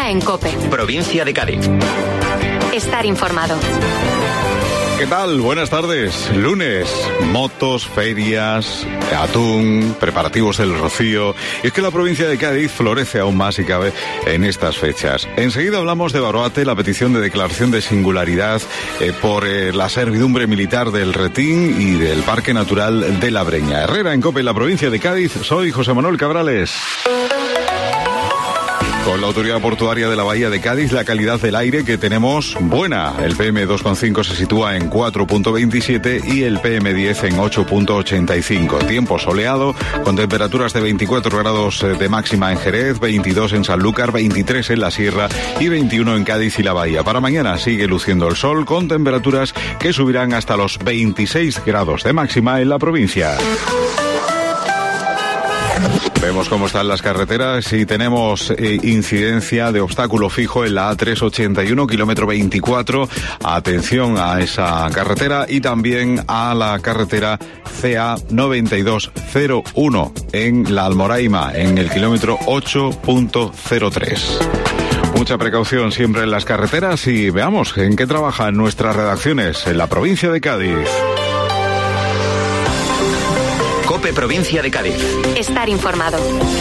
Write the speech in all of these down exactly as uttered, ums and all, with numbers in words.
Herrera en COPE. Provincia de Cádiz. Estar informado. ¿Qué tal? Buenas tardes. Lunes, motos, ferias, atún, preparativos del Rocío. Y es que la provincia de Cádiz florece aún más si cabe en estas fechas. Enseguida hablamos de Barbate, la petición de declaración de singularidad eh, por eh, la servidumbre militar del Retín y del Parque Natural de la Breña. Herrera en COPE, la provincia de Cádiz. Soy José Manuel Cabrales. Con la Autoridad Portuaria de la Bahía de Cádiz, la calidad del aire que tenemos buena. El P M dos coma cinco se sitúa en cuatro punto veintisiete y el P M diez en ocho punto ochenta y cinco. Tiempo soleado, con temperaturas de veinticuatro grados de máxima en Jerez, veintidós en Sanlúcar, veintitrés en la Sierra y veintiuno en Cádiz y la Bahía. Para mañana sigue luciendo el sol, con temperaturas que subirán hasta los veintiséis grados de máxima en la provincia. Vemos cómo están las carreteras y tenemos eh, incidencia de obstáculo fijo en la A trescientos ochenta y uno, kilómetro veinticuatro. Atención a esa carretera y también a la carretera C A noventa y dos cero uno en la Almoraima, en el kilómetro ocho punto cero tres. Mucha precaución siempre en las carreteras y veamos en qué trabajan nuestras redacciones en la provincia de Cádiz. COPE Provincia de Cádiz. Estar informado.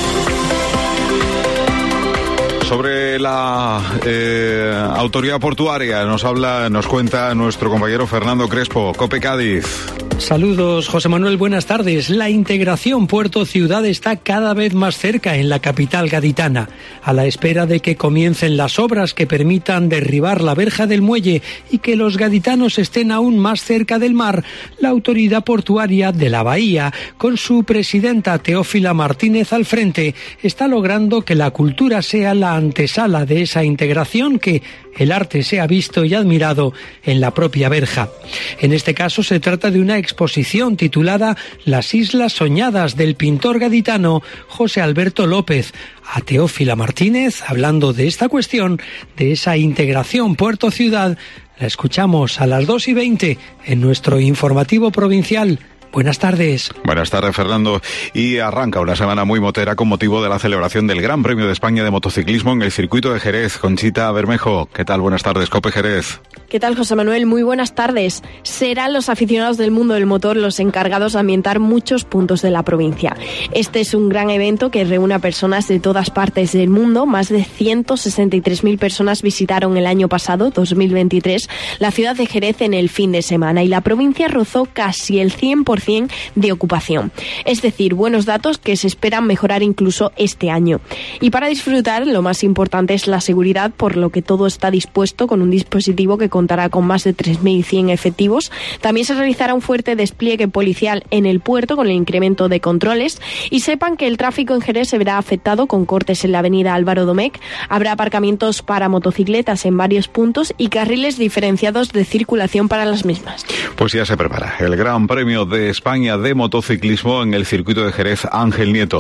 Sobre la eh, autoridad portuaria nos habla, nos cuenta nuestro compañero Fernando Crespo, COPE Cádiz. Saludos, José Manuel, buenas tardes. La integración puerto-ciudad está cada vez más cerca en la capital gaditana. A la espera de que comiencen las obras que permitan derribar la verja del muelle y que los gaditanos estén aún más cerca del mar, la autoridad portuaria de la bahía, con su presidenta Teófila Martínez al frente, está logrando que la cultura sea la antesala de esa integración, que el arte sea visto y admirado en la propia verja. En este caso se trata de una exposición titulada Las Islas Soñadas, del pintor gaditano José Alberto López. A Teófila Martínez, hablando de esta cuestión, de esa integración puerto-ciudad, la escuchamos a las dos y veinte en nuestro informativo provincial. Buenas tardes. Buenas tardes, Fernando. Y arranca una semana muy motera con motivo de la celebración del Gran Premio de España de Motociclismo en el circuito de Jerez. Conchita Bermejo, ¿qué tal? Buenas tardes, COPE Jerez. ¿Qué tal, José Manuel? Muy buenas tardes. Serán los aficionados del mundo del motor los encargados de ambientar muchos puntos de la provincia. Este es un gran evento que reúne a personas de todas partes del mundo. Más de ciento sesenta y tres mil personas visitaron el año pasado, dos mil veintitrés, la ciudad de Jerez en el fin de semana, y la provincia rozó casi el cien por ciento de ocupación. Es decir, buenos datos que se esperan mejorar incluso este año. Y para disfrutar, lo más importante es la seguridad, por lo que todo está dispuesto con un dispositivo que contará con más de tres mil cien efectivos. También se realizará un fuerte despliegue policial en el puerto con el incremento de controles. Y sepan que el tráfico en Jerez se verá afectado con cortes en la avenida Álvaro Domecq. Habrá aparcamientos para motocicletas en varios puntos y carriles diferenciados de circulación para las mismas. Pues ya se prepara el Gran Premio de España de Motociclismo en el circuito de Jerez Ángel Nieto.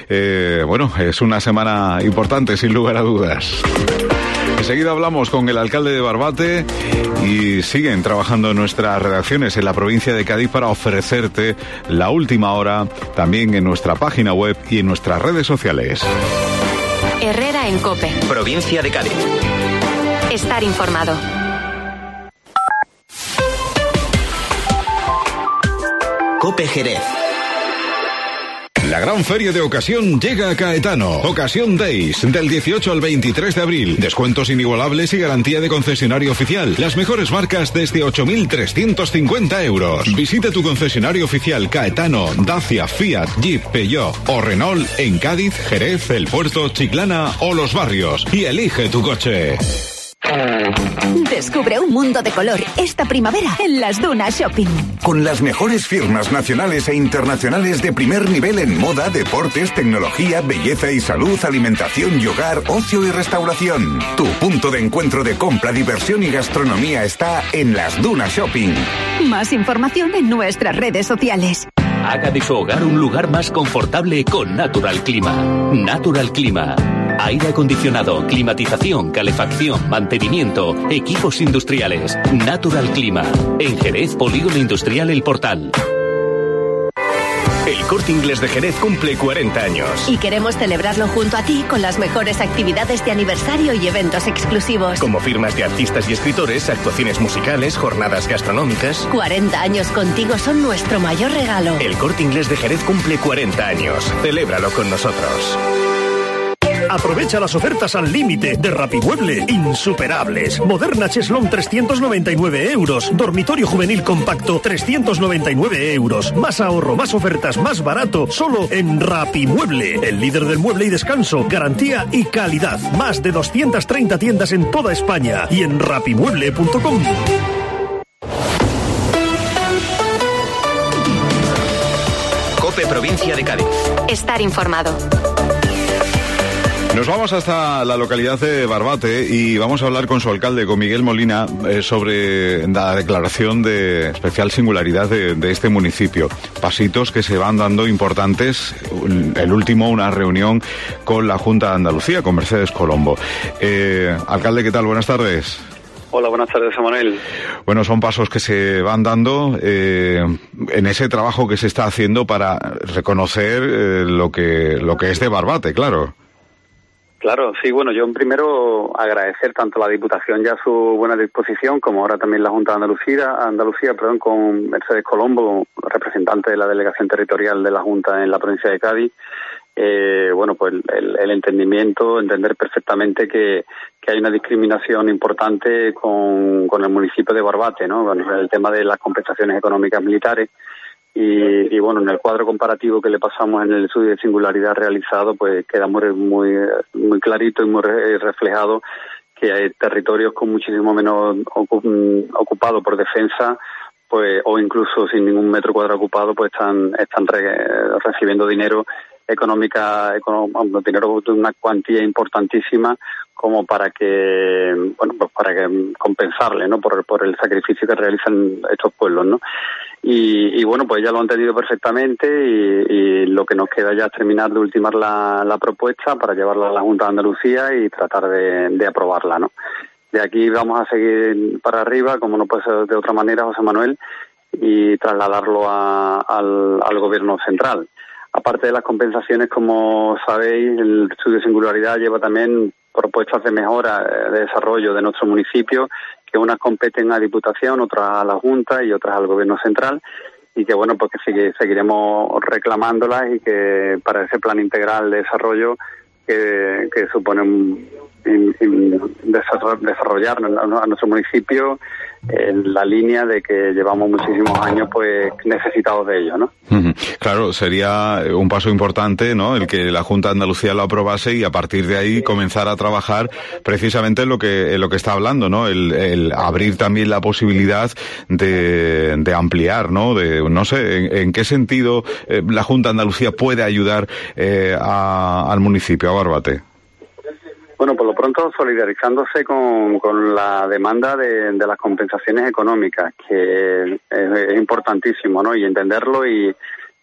Eh, bueno, es una semana importante, sin lugar a dudas. Enseguida hablamos con el alcalde de Barbate y siguen trabajando nuestras redacciones en la provincia de Cádiz para ofrecerte la última hora también en nuestra página web y en nuestras redes sociales. Herrera en COPE. Provincia de Cádiz. Estar informado. COPE Jerez. La gran feria de ocasión llega a Caetano. Ocasión Days, del dieciocho al veintitrés de abril. Descuentos inigualables y garantía de concesionario oficial. Las mejores marcas desde ocho mil trescientos cincuenta euros. Visite tu concesionario oficial Caetano, Dacia, Fiat, Jeep, Peugeot o Renault en Cádiz, Jerez, El Puerto, Chiclana o Los Barrios y elige tu coche. Descubre un mundo de color esta primavera en Las Dunas Shopping. Con las mejores firmas nacionales e internacionales de primer nivel en moda, deportes, tecnología, belleza y salud, alimentación y hogar, ocio y restauración. Tu punto de encuentro de compra, diversión y gastronomía está en Las Dunas Shopping. Más información en nuestras redes sociales. Haga de su hogar un lugar más confortable con Natural Clima. Natural Clima. Aire acondicionado, climatización, calefacción, mantenimiento, equipos industriales. Natural Clima. En Jerez, Polígono Industrial El Portal. El Corte Inglés de Jerez cumple cuarenta años. Y queremos celebrarlo junto a ti con las mejores actividades de aniversario y eventos exclusivos. Como firmas de artistas y escritores, actuaciones musicales, jornadas gastronómicas. cuarenta años contigo son nuestro mayor regalo. El Corte Inglés de Jerez cumple cuarenta años. Celébralo con nosotros. Aprovecha las ofertas al límite de Rapimueble. Insuperables. Moderna Cheslón trescientos noventa y nueve euros. Dormitorio juvenil compacto trescientos noventa y nueve euros. Más ahorro, más ofertas, más barato. Solo en Rapimueble. El líder del mueble y descanso. Garantía y calidad. Más de doscientas treinta tiendas en toda España. Y en rapimueble punto com. COPE Provincia de Cádiz. Estar informado. Nos vamos hasta la localidad de Barbate y vamos a hablar con su alcalde, con Miguel Molina, eh, sobre la declaración de especial singularidad de, de este municipio. Pasitos que se van dando importantes. El último, una reunión con la Junta de Andalucía, con Mercedes Colombo. Eh, alcalde, ¿qué tal? Buenas tardes. Hola, buenas tardes, Manuel. Bueno, son pasos que se van dando eh, en ese trabajo que se está haciendo para reconocer eh, lo que lo que es de Barbate, claro. Claro, sí, bueno, yo primero agradecer tanto a la Diputación ya su buena disposición, como ahora también la Junta de Andalucía, Andalucía, perdón, con Mercedes Colombo, representante de la Delegación Territorial de la Junta en la provincia de Cádiz. Eh, bueno, pues el, el entendimiento, entender perfectamente que, que hay una discriminación importante con, con el municipio de Barbate, ¿no? Bueno, el tema de las compensaciones económicas militares. Y, y bueno, en el cuadro comparativo que le pasamos en el estudio de singularidad realizado, pues queda muy muy muy clarito y muy re, reflejado que hay territorios con muchísimo menos ocupado por defensa, pues o incluso sin ningún metro cuadrado ocupado, pues están están re, recibiendo dinero económica, económico, dinero de una cuantía importantísima como para que, bueno, pues para que compensarle, ¿no? Por, por el sacrificio que realizan estos pueblos, ¿no? Y, y bueno, pues ya lo han entendido perfectamente y, y lo que nos queda ya es terminar de ultimar la, la propuesta para llevarla a la Junta de Andalucía y tratar de, de aprobarla, ¿no? De aquí vamos a seguir para arriba, como no puede ser de otra manera, José Manuel, y trasladarlo a, al, al Gobierno central. Aparte de las compensaciones, como sabéis, el estudio de singularidad lleva también propuestas de mejora, de desarrollo de nuestro municipio, que unas competen a Diputación, otras a la Junta y otras al Gobierno central, y que bueno, pues que sigue, seguiremos reclamándolas y que para ese plan integral de desarrollo que, que supone un, in, in, desarrollar a nuestro municipio en la línea de que llevamos muchísimos años pues necesitados de ello, ¿no? Claro, sería un paso importante, ¿no? El que la Junta de Andalucía lo aprobase y a partir de ahí comenzar a trabajar precisamente en lo que en lo que está hablando, ¿no? El, el abrir también la posibilidad de, de ampliar, ¿no? De no sé en, en qué sentido eh, la Junta de Andalucía puede ayudar eh, a, al municipio, a Barbate. Bueno, por lo pronto solidarizándose con, con la demanda de, de las compensaciones económicas, que es, es importantísimo, ¿no? Y entenderlo y,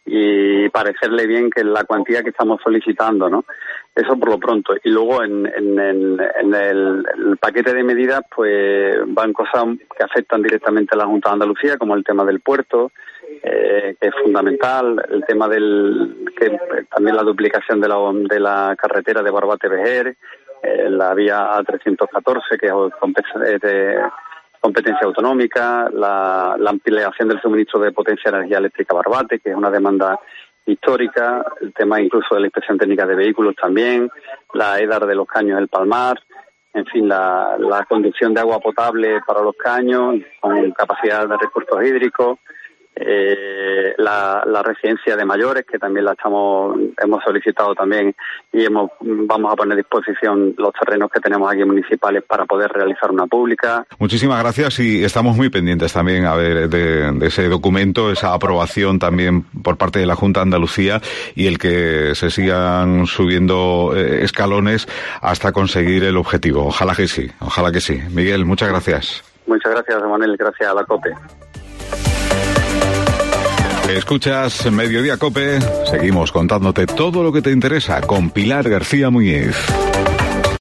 y parecerle bien que es la cuantía que estamos solicitando, ¿no? Eso por lo pronto. Y luego en, en, el, en el, el paquete de medidas, pues van cosas que afectan directamente a la Junta de Andalucía, como el tema del puerto, eh, que es fundamental, el tema del que también la duplicación de la, de la carretera de Barbate-Vejer, Eh, la vía A trescientos catorce, que es de competencia autonómica, la, la ampliación del suministro de potencia de energía eléctrica a Barbate, que es una demanda histórica, el tema incluso de la inspección técnica de vehículos también, la EDAR de los caños del Palmar, en fin, la, la conducción de agua potable para los caños con capacidad de recursos hídricos, Eh, la, la residencia de mayores, que también la estamos hemos solicitado también y hemos vamos a poner a disposición los terrenos que tenemos aquí municipales para poder realizar una pública. Muchísimas gracias y estamos muy pendientes también a ver de, de ese documento, esa aprobación también por parte de la Junta de Andalucía y el que se sigan subiendo eh, escalones hasta conseguir el objetivo. Ojalá que sí, ojalá que sí. Miguel, muchas gracias. Muchas gracias, Manuel, gracias a la COPE. Escuchas Mediodía COPE, seguimos contándote todo lo que te interesa con Pilar García Muñiz.